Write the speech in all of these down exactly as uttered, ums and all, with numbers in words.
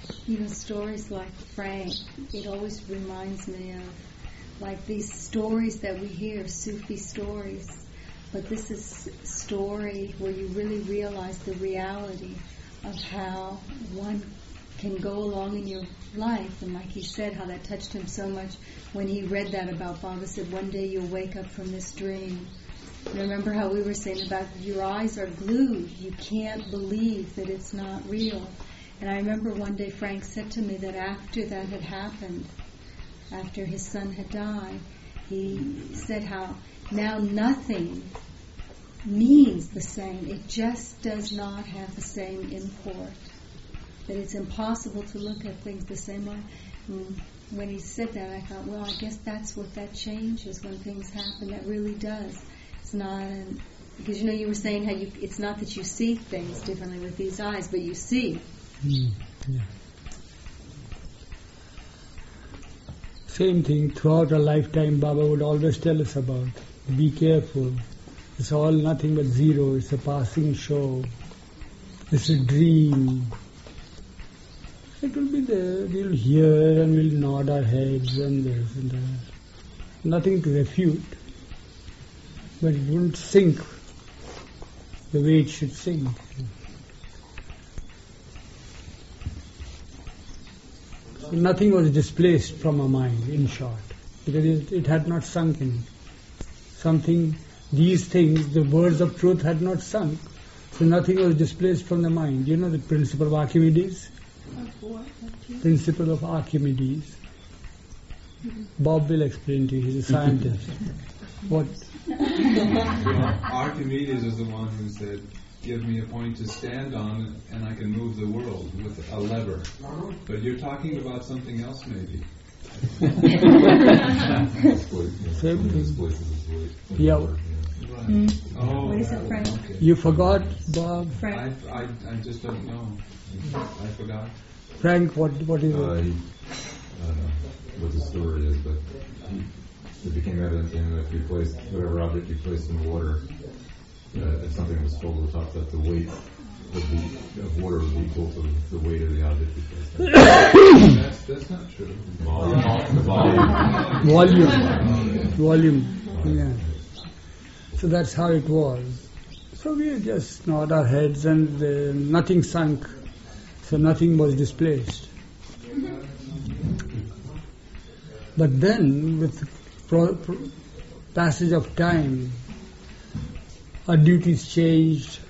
You know, stories like Frank, it always reminds me of like these stories that we hear, Sufi stories. But this is a story where you really realize the reality of how one can go along in your life. And like he said, how that touched him so much when he read that about Baba, said, one day you'll wake up from this dream. And remember how we were saying about your eyes are glued. You can't believe that it's not real. And I remember one day Frank said to me that after that had happened, after his son had died, he said how now nothing means the same. It just does not have the same import. That it's impossible to look at things the same way. And when he said that, I thought, well, I guess that's what that change is when things happen. That really does. It's not an, because you know you were saying how you, it's not that you see things differently with these eyes, but you see. Mm, yeah. Same thing throughout our lifetime, Baba would always tell us about. Be careful. It's all nothing but zero. It's a passing show. It's a dream. It will be there. We'll hear and we'll nod our heads and this and that. Nothing to refute. But it won't sink the way it should sink. So nothing was displaced from our mind, in short, because it, it had not sunk in. Something, these things, the words of truth had not sunk, so nothing was displaced from the mind. You know the principle of Archimedes? Of what? Principle of Archimedes. Mm-hmm. Bob will explain to you, he's a scientist. What? Archimedes is the one who said, give me a point to stand on and I can move the world with a lever. But you're talking about something else maybe. Same thing. Yeah. Mm. Oh, what is it, Frank? Okay. You forgot, Bob? I, I, I just don't know. I forgot. Frank, what what is uh, it? he, I don't know what the story is, but he, it became evident to him that if you placed whatever object you placed in water, uh, if something was full to the top, that the weight would be, of water would be equal to the weight of the object you placed in. that's, that's not true. Volume. The volume. Volume. Volume. Yeah. So that's how it was. So we just nod our heads and uh, nothing sunk. So nothing was displaced. But then, with pro- pro- passage of time, our duties changed,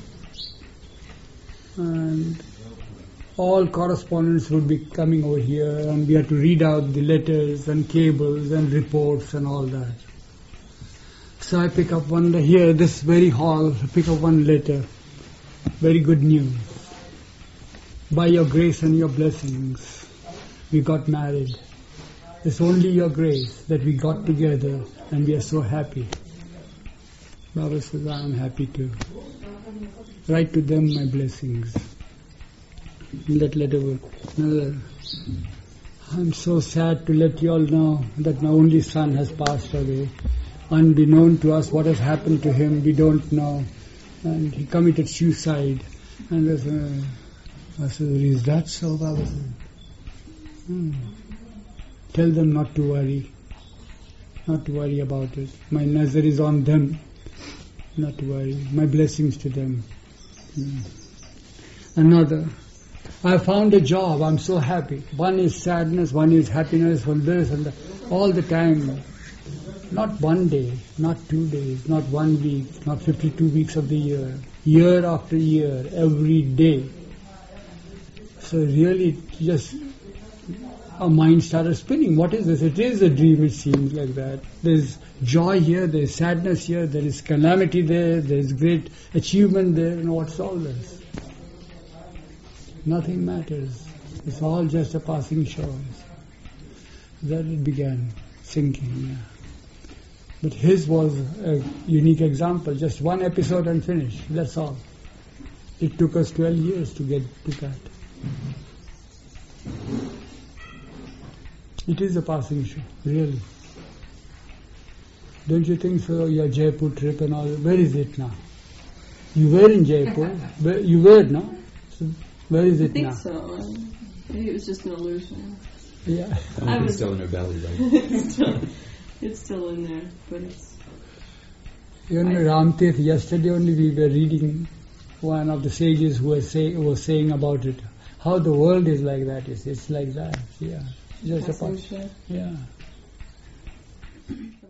and all correspondence would be coming over here, and we had to read out the letters and cables and reports and all that. So I pick up one here, this very hall, I pick up one letter, very good news. By your grace and your blessings, we got married. It's only your grace that we got together and we are so happy. Baba says, I am happy too. Write to them my blessings. That letter will, another. I'm so sad to let you all know that my only son has passed away. Unbeknown to us what has happened to him, we don't know. And he committed suicide. And there's a, I said, is that so, Baba? Hmm. Tell them not to worry. Not to worry about it. My nazar is on them. Not to worry. My blessings to them. Hmm. Another. I found a job. I'm so happy. One is sadness, one is happiness, one this and that. All the time. Not one day, not two days, not one week, not fifty-two weeks of the year. Year after year, every day. So really, just our mind started spinning. What is this? It is a dream, it seems like that. There's joy here, there's sadness here, there is calamity there, there's great achievement there, and what's all this? Nothing matters. It's all just a passing show. Then it began sinking, yeah. But his was a unique example, just one episode and finish, that's all. It took us twelve years to get to that. It is a passing show, really. Don't you think so? Your Jaipur trip and all, where is it now? You were in Jaipur, where, you were, no? So where is it I think now? so. Maybe it was just an illusion. Yeah. I It's was- still in her belly, right? it's, still, it's still in there, but it's. Even I- Ramtirth, yesterday only we were reading one of the sages who was, say, was saying about it. How the world is like that. It's, it's like that. Yeah. Just a Passing part. shed. Yeah.